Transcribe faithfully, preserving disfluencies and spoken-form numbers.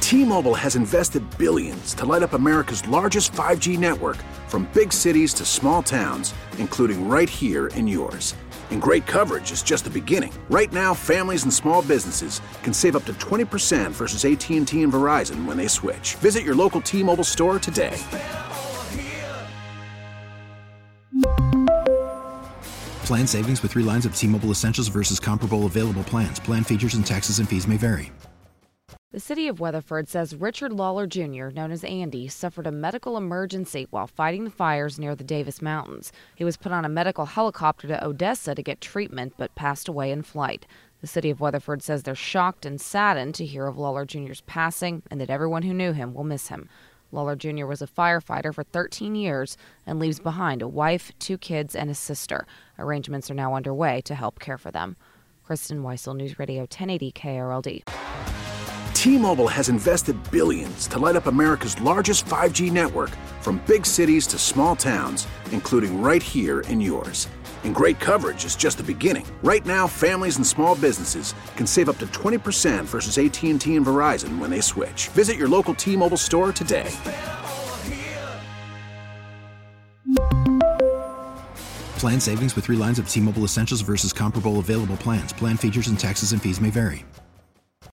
T-Mobile has invested billions to light up America's largest five G network, from big cities to small towns, including right here in yours. And great coverage is just the beginning. Right now, families and small businesses can save up to twenty percent versus A T and T and Verizon when they switch. Visit your local T-Mobile store today. Plan savings with three lines of T-Mobile Essentials versus comparable available plans. Plan features and taxes and fees may vary. The city of Weatherford says Richard Lawler Junior, known as Andy, suffered a medical emergency while fighting the fires near the Davis Mountains. He was put on a medical helicopter to Odessa to get treatment, but passed away in flight. The city of Weatherford says they're shocked and saddened to hear of Lawler Junior's passing and that everyone who knew him will miss him. Lawler Junior was a firefighter for thirteen years and leaves behind a wife, two kids, and a sister. Arrangements are now underway to help care for them. Kristen Weissel, News Radio ten eighty K R L D. T-Mobile has invested billions to light up America's largest five G network, from big cities to small towns, including right here in yours. And great coverage is just the beginning. Right now, families and small businesses can save up to twenty percent versus A T and T and Verizon when they switch. Visit your local T-Mobile store today. Plan savings with three lines of T-Mobile Essentials versus comparable available plans. Plan features and taxes and fees may vary.